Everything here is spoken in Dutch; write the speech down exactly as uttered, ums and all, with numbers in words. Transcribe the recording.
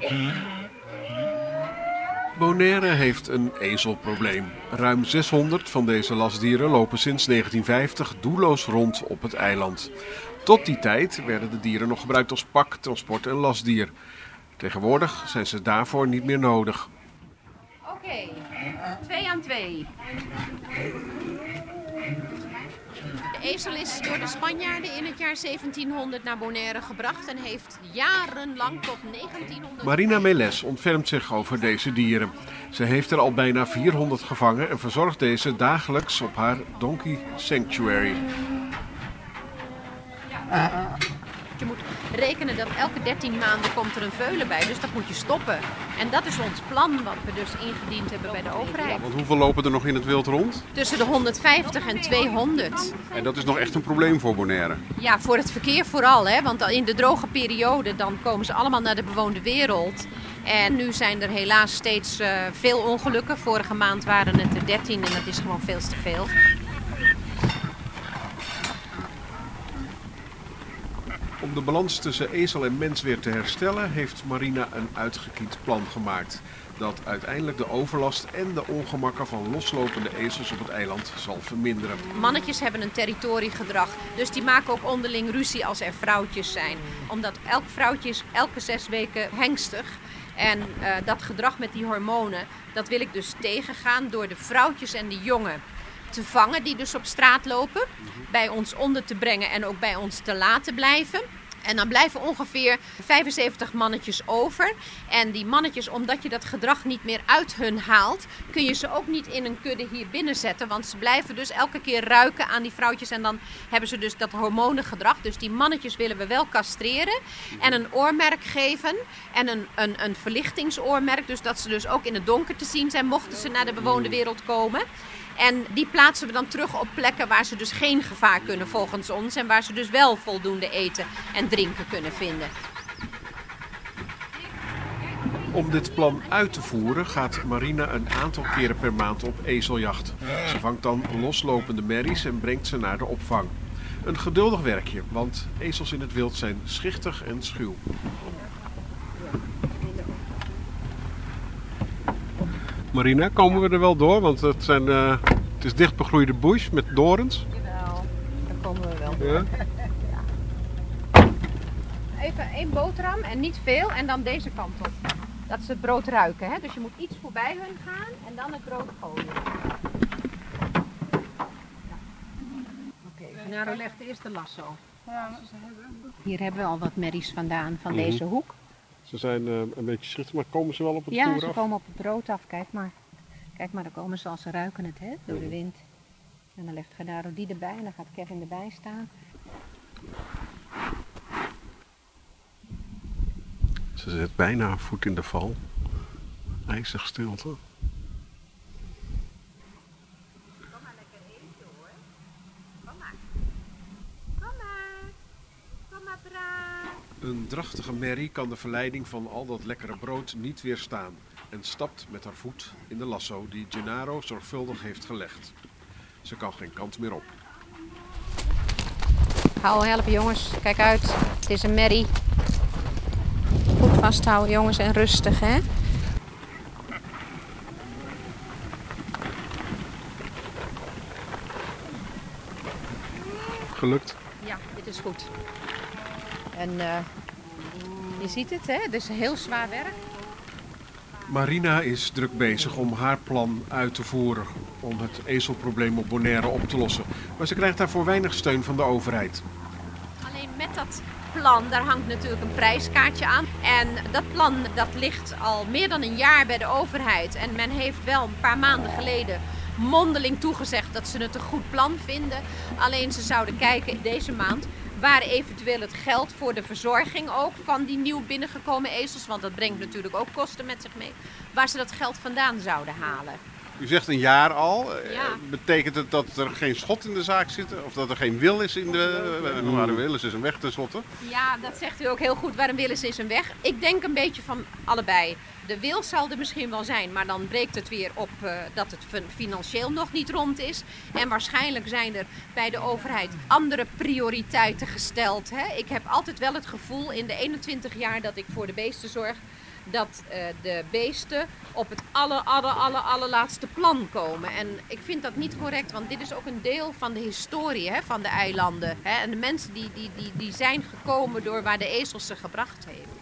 Bonaire heeft een ezelprobleem. Ruim zeshonderd van deze lastdieren lopen sinds negentien vijftig doelloos rond op het eiland. Tot die tijd werden de dieren nog gebruikt als pak, transport en lastdier. Tegenwoordig zijn ze daarvoor niet meer nodig. Oké, okay. twee aan twee. De ezel is door de Spanjaarden in het jaar zeventienhonderd naar Bonaire gebracht en heeft jarenlang tot negentienhonderd... Marina Meles ontfermt zich over deze dieren. Ze heeft er al bijna vierhonderd gevangen en verzorgt deze dagelijks op haar Donkey Sanctuary. Je moet rekenen dat elke dertien maanden komt er een veulen bij, dus dat moet je stoppen. En dat is ons plan wat we dus ingediend hebben bij de overheid. Ja, want hoeveel lopen er nog in het wild rond? Tussen de honderdvijftig en tweehonderd. En dat is nog echt een probleem voor Bonaire? Ja, voor het verkeer vooral. Hè? Want in de droge periode dan komen ze allemaal naar de bewoonde wereld. En nu zijn er helaas steeds uh, veel ongelukken. Vorige maand waren het er dertien en dat is gewoon veel te veel. Om de balans tussen ezel en mens weer te herstellen, heeft Marina een uitgekiend plan gemaakt. Dat uiteindelijk de overlast en de ongemakken van loslopende ezels op het eiland zal verminderen. Mannetjes hebben een territoriegedrag, dus die maken ook onderling ruzie als er vrouwtjes zijn. Omdat elk vrouwtje is elke zes weken hengstig. En uh, dat gedrag met die hormonen, dat wil ik dus tegengaan door de vrouwtjes en de jongen te vangen die dus op straat lopen, bij ons onder te brengen en ook bij ons te laten blijven. En dan blijven ongeveer vijfenzeventig mannetjes over. En die mannetjes, omdat je dat gedrag niet meer uit hun haalt, kun je ze ook niet in een kudde hier binnen zetten. Want ze blijven dus elke keer ruiken aan die vrouwtjes en dan hebben ze dus dat hormonengedrag. Dus die mannetjes willen we wel castreren en een oormerk geven en een, een, een verlichtingsoormerk. Dus dat ze dus ook in het donker te zien zijn mochten ze naar de bewoonde wereld komen. En die plaatsen we dan terug op plekken waar ze dus geen gevaar kunnen volgens ons. En waar ze dus wel voldoende eten en drinken kunnen vinden. Om dit plan uit te voeren gaat Marina een aantal keren per maand op ezeljacht. Ze vangt dan loslopende merries en brengt ze naar de opvang. Een geduldig werkje, want ezels in het wild zijn schichtig en schuw. Marina, komen we er wel door? Want het, zijn, uh, het is dichtbegroeide bush met dorens. Jawel, daar komen we wel door. Ja? Ja. Even één boterham en niet veel en dan deze kant op. Dat ze het brood ruiken. Hè? Dus je moet iets voorbij hun gaan en dan het brood gooien. Ja. Oké, okay, Genaro legt eerst de lasso. Hier hebben we al wat merries vandaan van mm-hmm. deze hoek. Ze zijn uh, een beetje schichtig, maar komen ze wel op het ja, voer af? Ja, ze komen op het brood af. Kijk maar. Kijk maar, dan komen ze als ze ruiken het, hè, door de wind. En dan legt Genaro die erbij en dan gaat Kevin erbij staan. Ze zet bijna een voet in de val. IJzig stilte. Kom maar lekker eten hoor. Kom maar. Kom maar. Kom maar braaf. Een drachtige merrie kan de verleiding van al dat lekkere brood niet weerstaan. En stapt met haar voet in de lasso die Genaro zorgvuldig heeft gelegd. Ze kan geen kant meer op. Hou helpen jongens, kijk uit. Het is een merrie. Goed vasthouden jongens en rustig hè. Gelukt? Ja, dit is goed. En uh, je ziet het hè, het is heel zwaar werk. Marina is druk bezig om haar plan uit te voeren om het ezelprobleem op Bonaire op te lossen. Maar ze krijgt daarvoor weinig steun van de overheid. Alleen met dat plan, daar hangt natuurlijk een prijskaartje aan. En dat plan dat ligt al meer dan een jaar bij de overheid. En men heeft wel een paar maanden geleden mondeling toegezegd dat ze het een goed plan vinden. Alleen ze zouden kijken deze maand waar eventueel het geld voor de verzorging ook van die nieuw binnengekomen ezels, want dat brengt natuurlijk ook kosten met zich mee, waar ze dat geld vandaan zouden halen. U zegt een jaar al. Ja. Betekent het dat er geen schot in de zaak zit? Of dat er geen wil is in de... Uh, waar een wil is, is een weg tenslotte. Ja, dat zegt u ook heel goed. Waar een wil is, is een weg. Ik denk een beetje van allebei. De wil zal er misschien wel zijn, maar dan breekt het weer op uh, dat het financieel nog niet rond is. En waarschijnlijk zijn er bij de overheid andere prioriteiten gesteld. Hè? Ik heb altijd wel het gevoel in de eenentwintig jaar dat ik voor de beesten zorg, dat uh, de beesten op het aller, aller, aller, allerlaatste plan komen. En ik vind dat niet correct, want dit is ook een deel van de historie hè, van de eilanden. Hè? En de mensen die, die, die, die zijn gekomen door waar de ezel ze gebracht heeft.